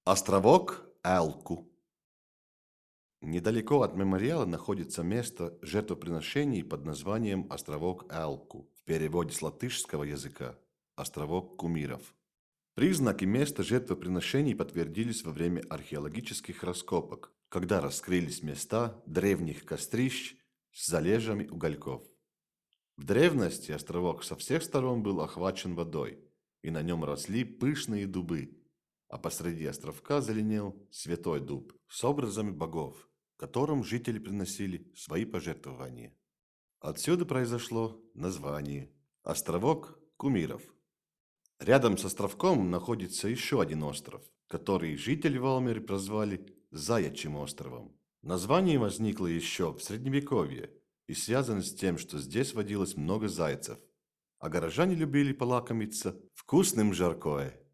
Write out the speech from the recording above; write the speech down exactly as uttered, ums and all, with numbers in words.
Островок Элку. Недалеко от мемориала находится место жертвоприношений под названием Островок Элку, в переводе с латышского языка «Островок кумиров». Признаки места жертвоприношений подтвердились во время археологических раскопок, когда раскрылись места древних кострищ с залежами угольков. В древности островок со всех сторон был охвачен водой, и на нем росли пышные дубы, а посреди островка зеленел святой дуб с образами богов, которым жители приносили свои пожертвования. Отсюда произошло название «Островок кумиров». Рядом с островком находится еще один остров, который жители Валмеры прозвали Заячьим островом. Название возникло еще в Средневековье и связано с тем, что здесь водилось много зайцев, а горожане любили полакомиться вкусным жаркое.